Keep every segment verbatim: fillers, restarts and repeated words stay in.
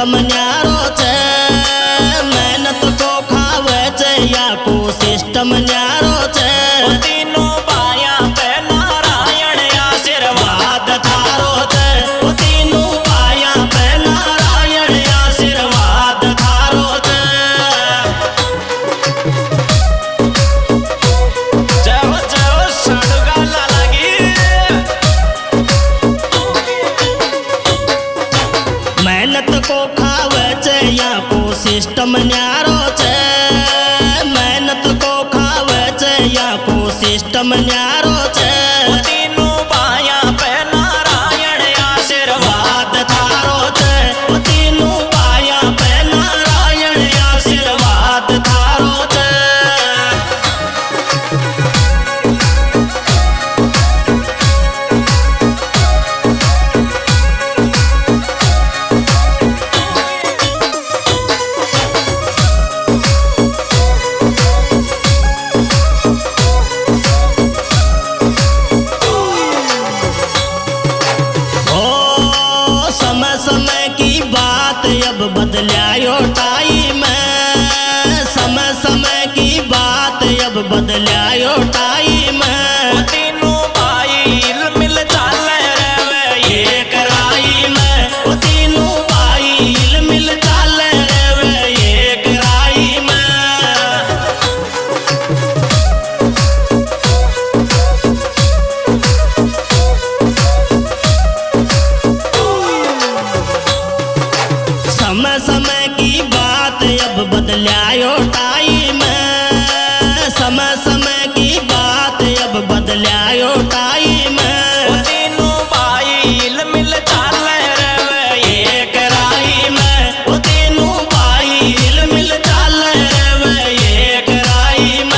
System न्यारो छे। मेहनत को खावे छे या को सिस्टम न्यारो छे। तीनों बाया पे नारायण आशीर्वाद थारो छे। तीनों बाया पे नारायण आशीर्वाद थारो छे। जाओ जाओ साडुगा लागी मेहनत को खावे छे या को सिस्टम न्यारो छे। मेहनत को खावे छे या को सिस्टम न्यारो छे। तीनों बाया पे नारायण आशीर्वाद थारो छे। तीनों बाया पे नारायण आशीर्वाद थारो छे। अब बदलायो टाइम, समय समय की बात अब बदलायो टाइम। तीनों भाई मिल चाले रे एक राई में। तीनों भाई मिल चाले रे एक राई में। समय समय की बात अब बदलायो टाइम। समय समय की बात अब बदलायो टाइम। तीनों भाई मिल चाले रे एक राई में। तीनों भाई मिल चाले रे एक राई में।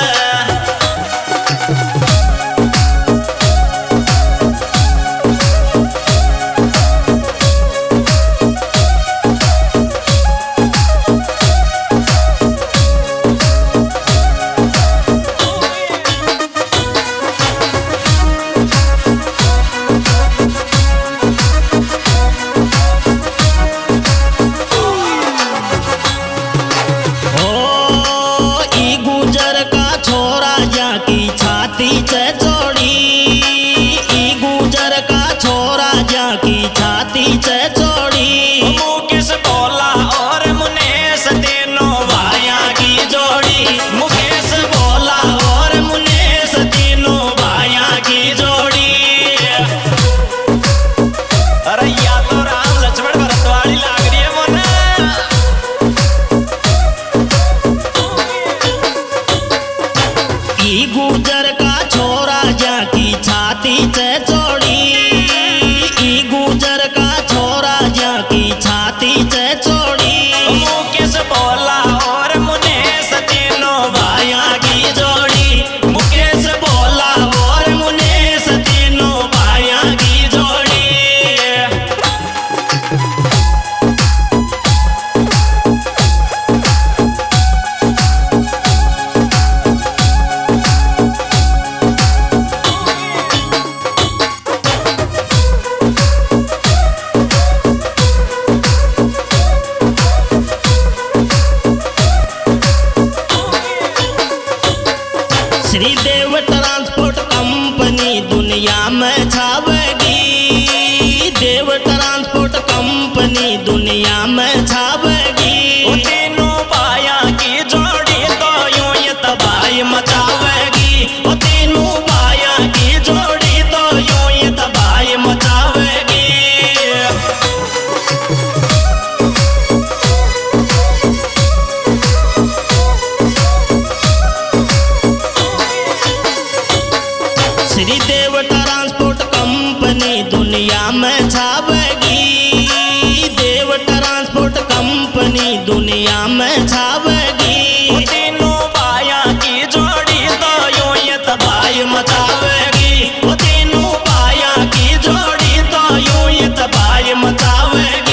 छे चोड़ी ई गुजर का छोरा जाकी छाती छे चोड़ी। मुकेश बोला और मुनेश तीनों भाया की जोड़ी। मुकेश बोला और मुनेश तीनों भाया की जोड़ी। अरे या तो राम लक्ष्मण भरतवाड़ी लाग रही है मोने। ई गुजर का छोरा जाकी छाती छे चोड़ी। ई गुजर का छोरा जाकी छाती छे चोड़ी। मुकेश बोला और मुनेश तीनों भाया की जोड़ी। मुकेश बोला और मुनेश तीनों भाया की जोड़ी। श्रीदेव ट्रांसपोर्ट कंपनी दुनिया में छावेगी। देव ट्रांसपोर्ट कंपनी दुनिया में छावेगी। तीनों बाया की जोड़ी तो यूं ये तबाही मचावेगी। तीनों बाया की जोड़ी तो यूं ये तबाही मचावेगी। श्रीदेव ट्रांसपोर्ट कंपनी दुनिया में छावेगी। देव ट्रांसपोर्ट कंपनी दुनिया में छावेगी। तीनों बाया की जोड़ी तो यूं ये तबाही मचावेगी। तीनों बाया की जोड़ी तो यूं ये तबाही मचावेगी।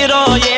हीरो